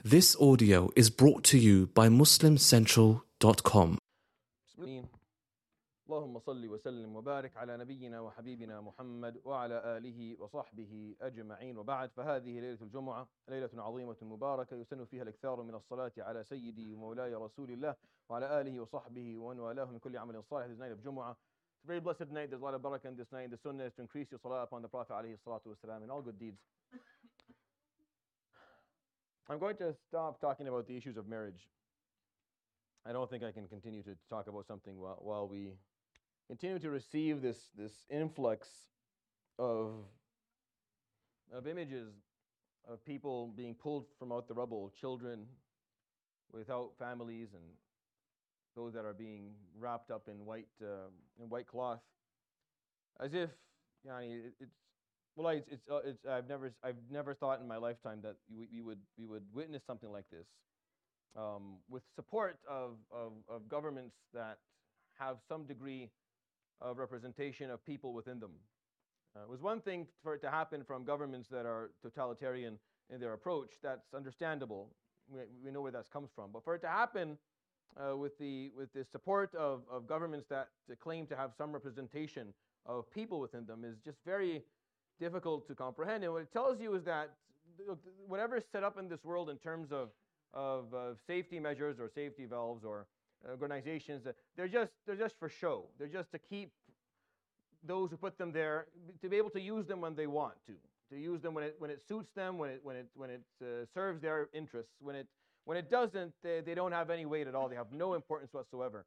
This audio is brought to you by MuslimCentral.com. اللهم صل وسلم وبارك على نبينا وحبيبنا محمد وعلى آله وصحبه أجمعين وبعد فهذه ليلة الجمعة ليلة عظيمة مباركة يسن فيها الإكثار من الصلاة على سيدي ومولاي رسول الله وعلى آله وصحبه ومن والاه من كل عمل صالح. This night of Jumu'ah, it's a very blessed night. There's a lot of barakah in this night. The sunnah is to increase your salah upon the Prophet عليه الصلاة والسلام and all good deeds. I'm going to stop talking about the issues of marriage. I don't think I can continue to talk about something while we continue to receive this influx of images of people being pulled from out the rubble, children without families, and those that are being wrapped up in white cloth, as if I've never thought in my lifetime that we would witness something like this, with support of governments that have some degree of representation of people within them. It was one thing for it to happen from governments that are totalitarian in their approach. That's understandable. We know where that comes from. But for it to happen with the support of governments that claim to have some representation of people within them is just very difficult to comprehend. And what it tells you is that whatever is set up in this world in terms of safety measures or safety valves or organizations, they're just for show. They're just to keep those who put them there to be able to use them when they want to use them when it suits them, when it serves their interests. When it doesn't, they don't have any weight at all. They have no importance whatsoever.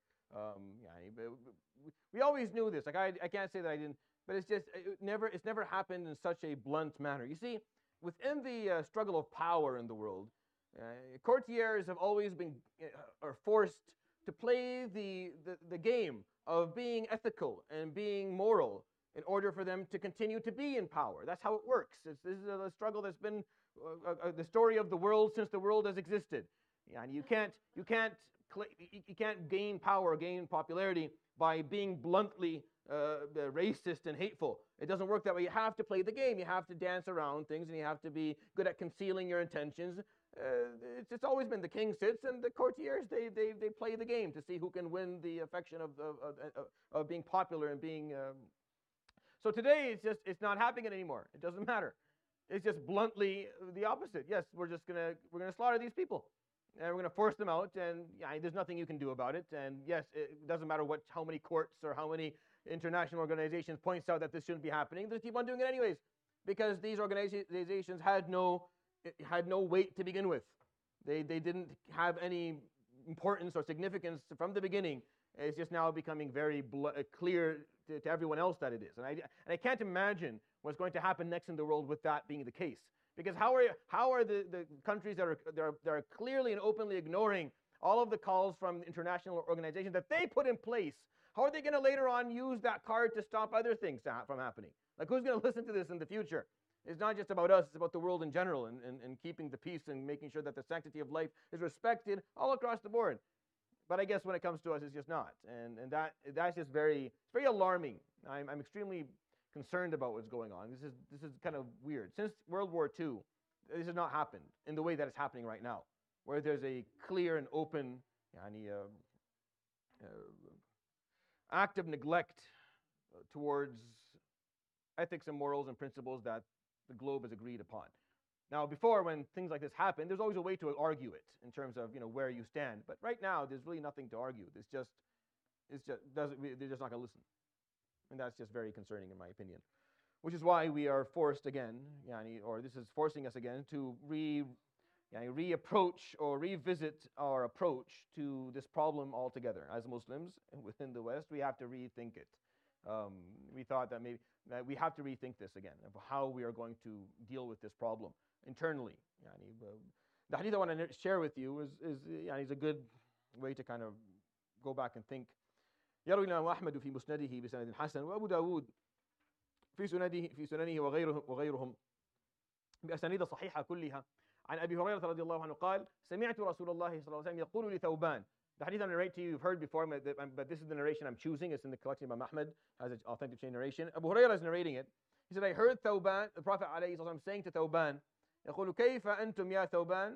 We always knew this. Like I can't say that I didn't, but it's never happened in such a blunt manner. You see, within the struggle of power in the world, courtiers have always been are forced to play the game of being ethical and being moral in order for them to continue to be in power. That's how it works. This is a struggle that's been the story of the world since the world has existed. And you can't gain power or gain popularity by being bluntly racist and hateful. It doesn't work that way. You have to play the game. You have to dance around things, and you have to be good at concealing your intentions. It's always been the king sits and the courtiers, they play the game to see who can win the affection of being popular and being. So today it's not happening anymore. It doesn't matter. It's just bluntly the opposite. Yes, we're gonna slaughter these people, and we're gonna force them out, and there's nothing you can do about it. And yes, it doesn't matter how many courts or how many international organizations points out that this shouldn't be happening. They keep on doing it anyways, because these organizations had no weight to begin with. They didn't have any importance or significance from the beginning. It's just now becoming very clear to everyone else that it is. And I can't imagine what's going to happen next in the world with that being the case. Because how are the countries that are clearly and openly ignoring all of the calls from international organizations that they put in place, how are they going to later on use that card to stop other things from happening? Like, who's going to listen to this in the future? It's not just about us, it's about the world in general, and keeping the peace and making sure that the sanctity of life is respected all across the board. But I guess when it comes to us, it's just not. And that's just very alarming. I'm extremely concerned about what's going on. This is kind of weird. Since World War II, this has not happened in the way that it's happening right now, where there's a clear and open act of neglect towards ethics and morals and principles that the globe has agreed upon. Now, before, when things like this happen, there's always a way to argue it in terms of where you stand. But right now, there's really nothing to argue. They're just not going to listen, and that's just very concerning, in my opinion. Which is why we are forced again, or this is forcing us again to reapproach or revisit our approach to this problem altogether. As Muslims within the West, we have to rethink it. We thought that maybe we have to rethink this again, of how we are going to deal with this problem internally. The hadith I want to share with you is a good way to kind of go back and think. يروي الإمام أحمد في مسنده بسند حسن وأبو داود في سننه وغيرهم بأسانيد صحيحة كلها عن أبي هريرة رضي الله عنه قال سمعت رسول الله صلى الله عليه وسلم يقول لثوبان. The hadith I narrate to you, you've heard before, but this is the narration I'm choosing. It's in the collection of Imam Ahmad, has an authentic chain narration. Abu Hurairah is narrating it. He said, I heard Thawban, the Prophet ﷺ saying to Thawban, يقول كيف أنتم يا ثوبان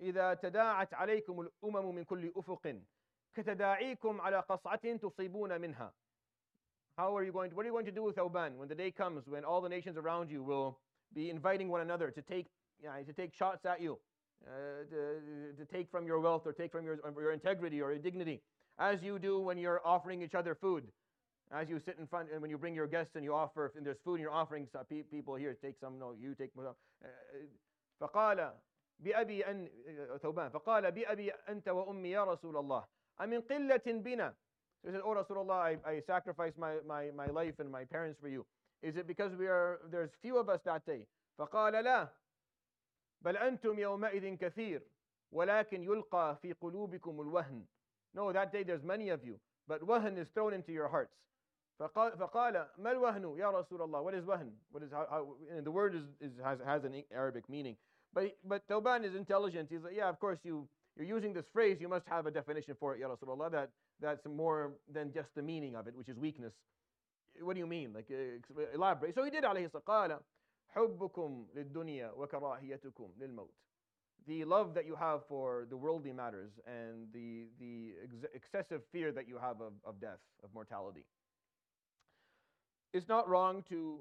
إذا تداعت عليكم الأمم من كل أفق كتداعيكم على قصعة تصيبون منها. What are you going to do with Thawban when the day comes when all the nations around you will be inviting one another to take shots at you, to take from your wealth or take from your integrity or your dignity, as you do when you're offering each other food, as you sit in front and when you bring your guests and you offer, and there's food and you're offering people here, take some, no, you take more. فقال بأبي أن ثوبان فقال بأبي أنت وأمي يا رسول الله أمن قلة بنا. So he said, oh Rasulullah, I sacrificed my life and my parents for you. Is it because there's few of us that day? فقال لا بل أنتم يومئذ كثير ولكن يلقى في قلوبكم الوهن. No, that day there's many of you, but wahn is thrown into your hearts. فقال ما الوهن يا رسول الله. What is wahn? What is how and the word has an Arabic meaning. But Thawban is intelligent. He's like, yeah, of course you're using this phrase. You must have a definition for it, Ya Rasulullah. That's more than just the meaning of it, which is weakness. What do you mean? Like elaborate. So he did. عليه الصلاة قال حبكم للدنيا وكراهيتكم للموت. The love that you have for the worldly matters and the excessive fear that you have of death, of mortality. It's not wrong to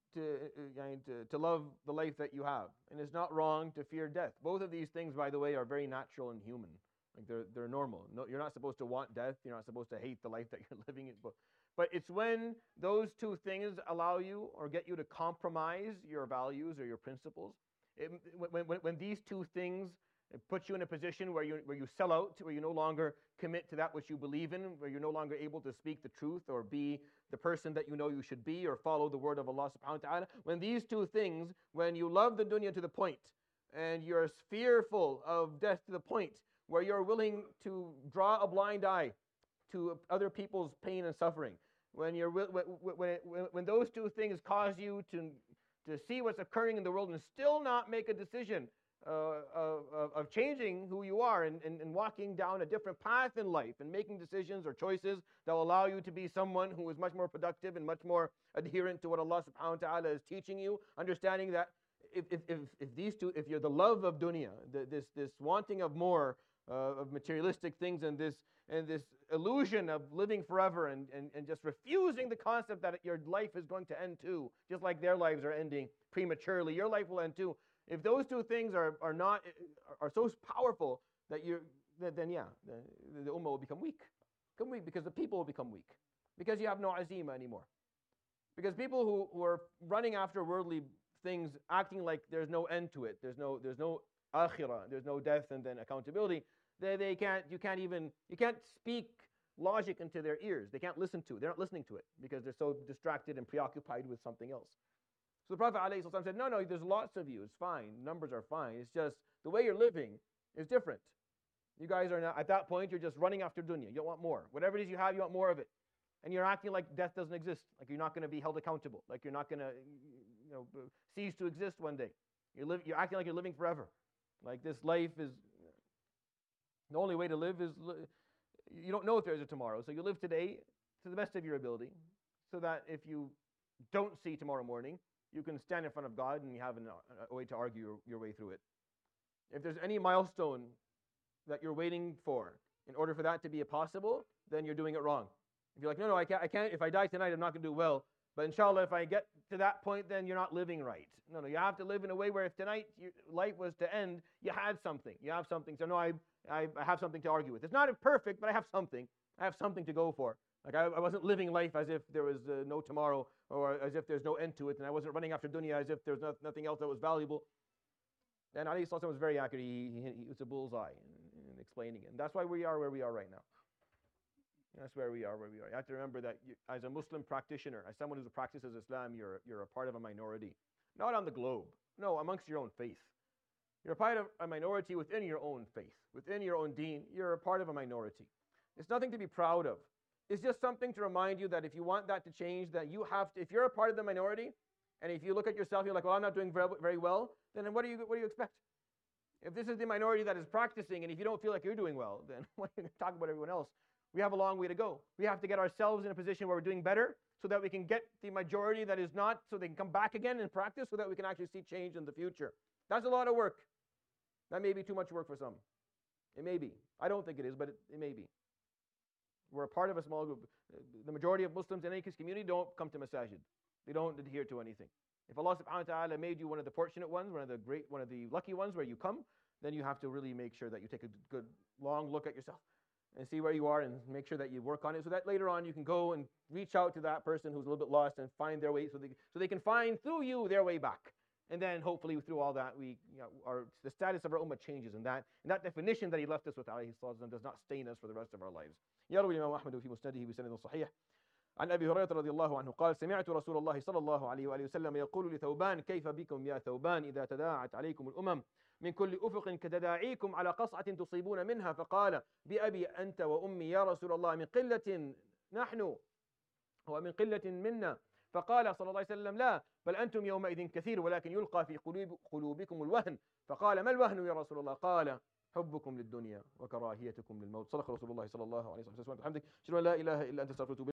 love the life that you have, and it's not wrong to fear death. Both of these things, by the way, are very natural and human. Like they're normal. No, you're not supposed to want death. You're not supposed to hate the life that you're living in. But it's when those two things allow you or get you to compromise your values or your principles. When these two things put you in a position where you sell out, where you no longer commit to that which you believe in, where you're no longer able to speak the truth or be the person that you know you should be or follow the word of Allah subhanahu wa ta'ala. When these two things, when you love the dunya to the point and you're fearful of death to the point where you're willing to draw a blind eye to other people's pain and suffering, when those two things cause you to see what's occurring in the world and still not make a decision of changing who you are and walking down a different path in life and making decisions or choices that will allow you to be someone who is much more productive and much more adherent to what Allah subhanahu wa ta'ala is teaching you, understanding that if you're the love of dunya, this wanting of more, of materialistic things and this illusion of living forever and just refusing the concept that your life is going to end too, just like their lives are ending prematurely, your life will end too. If those two things are so powerful that then the ummah will become weak. Because the people will become weak. Because you have no azima anymore. Because people who are running after worldly things, acting like there's no end to it, there's no akhirah, there's no death and then accountability, you can't speak logic into their ears. They can't listen to it. They're not listening to it because they're so distracted and preoccupied with something else. So the Prophet ﷺ said, no, there's lots of you. It's fine. Numbers are fine. It's just the way you're living is different. You guys are now, at that point, you're just running after dunya. You want more. Whatever it is you have, you want more of it. And you're acting like death doesn't exist, like you're not going to be held accountable, like you're not going to cease to exist one day. You're acting like you're living forever. Like this life is, the only way to live is, you don't know if there's a tomorrow. So you live today to the best of your ability so that if you don't see tomorrow morning, you can stand in front of God and you have a way to argue your way through it. If there's any milestone that you're waiting for, in order for that to be possible, then you're doing it wrong. If you're like, no, I can't. If I die tonight, I'm not going to do well. But inshallah, if I get to that point, then you're not living right. No, you have to live in a way where if tonight your life was to end, you had something. You have something. So no, I have something to argue with. It's not perfect, but I have something. I have something to go for. Like I wasn't living life as if there was no tomorrow or as if there's no end to it, and I wasn't running after dunya as if there's nothing else that was valuable. And Ali Sallallahu was very accurate. He was a bullseye in explaining it. And that's why we are where we are right now. That's where we are. You have to remember that as a Muslim practitioner, as someone who practices Islam, you're a part of a minority. Not on the globe. No, amongst your own faith. You're a part of a minority within your own faith. Within your own deen, you're a part of a minority. It's nothing to be proud of. It's just something to remind you that if you want that to change, that you have to, if you're a part of the minority, and if you look at yourself, you're like, well, I'm not doing very well, then what do you expect? If this is the minority that is practicing, and if you don't feel like you're doing well, then what are you going to talk about everyone else? We have a long way to go. We have to get ourselves in a position where we're doing better so that we can get the majority that is not, so they can come back again and practice so that we can actually see change in the future. That's a lot of work. That may be too much work for some. It may be. I don't think it is, but it may be. We're a part of a small group. The majority of Muslims in any community don't come to masajid. They don't adhere to anything. If Allah subhanahu wa ta'ala made you one of the fortunate ones, one of the lucky ones where you come, then you have to really make sure that you take a good long look at yourself and see where you are and make sure that you work on it so that later on you can go and reach out to that person who's a little bit lost and find their way so they can find through you their way back. And then hopefully through all that, the status of our ummah changes, and that definition that he left us with, alayhi salatu does not stain us for the rest of our lives. يروي الإمام أحمد في مسنده بسند صحيح عن أبي هريرة رضي الله عنه قال سمعت رسول الله صلى الله عليه وآله وسلم يقول لثوبان كيف بكم يا ثوبان إذا تداعت عليكم الأمم من كل أفق كتداعيكم على قصعة تصيبون منها فقال بأبي أنت وأمي يا رسول الله من قلة نحن ومن قلة منا فقال صلى الله عليه وسلم لا بل أنتم يومئذ كثير ولكن يلقى في قلوبكم الوهن فقال ما الوهن يا رسول الله قال حبكم للدنيا وكراهيتكم للموت صدق رسول الله صلى الله عليه وسلم. الحمد لله لا إله إلا أنت استغفرك